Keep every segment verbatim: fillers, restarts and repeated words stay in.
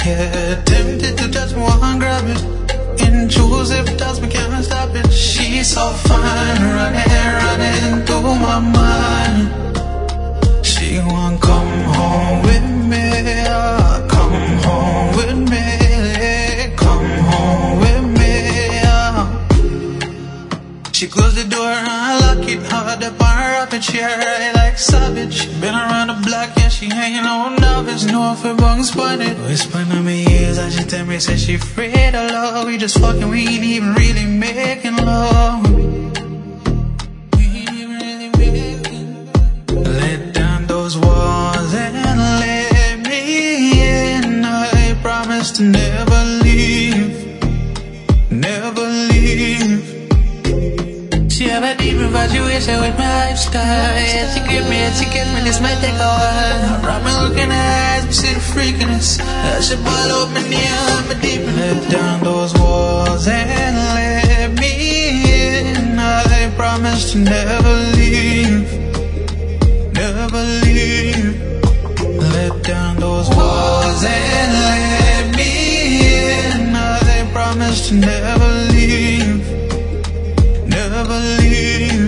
Yeah, tempted to touch me, one grab it. Intrusive thoughts, me can't stop it. She's so fine, running, running through my mind. She won't come home with me, uh, come home with me, come home with me. Uh. She closed the door and I lock it, hard up on her up and she ride like savage. Been around the block, yeah, she ain't no novice, no if it bungs spotted. Whispering on me ears as she tell me, say she afraid of love. We just fucking, we ain't even really making love. We ain't even really making. Let down those walls and let me in. I promise to never leave, never leave. She have a deep infatuation with my lifestyle. Yeah, she give me and she gives me, this might take a while. Around me looking at her eyes, me see the freakiness. I should ball up my knee, I'm a deep. Let down those walls and let me in. I promise to never leave, never leave. Let down those walls and let me in. I promise to never leave, never leave.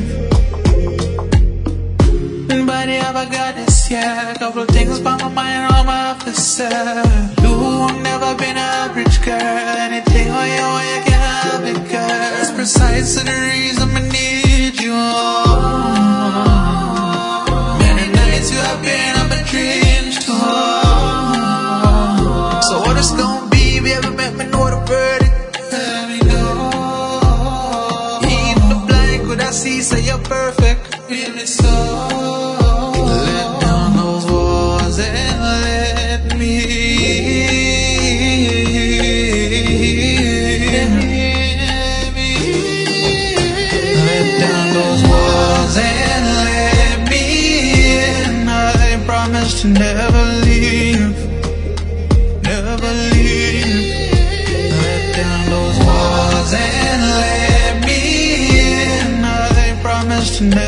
Nobody ever got this, yeah. A couple of things by my mind on my officer. You never been an average girl. Anything on you, you can have it, girl. That's precisely the reason I need you. Many nights you have been up a dreams too. So what it's gonna be, baby, make me know the verdict. Let me know. I see, say you're perfect, really so. Let down those walls and let me in. Let down those walls and let me in. I promise to never leave, never leave. Let down those walls and let me in. I promise to never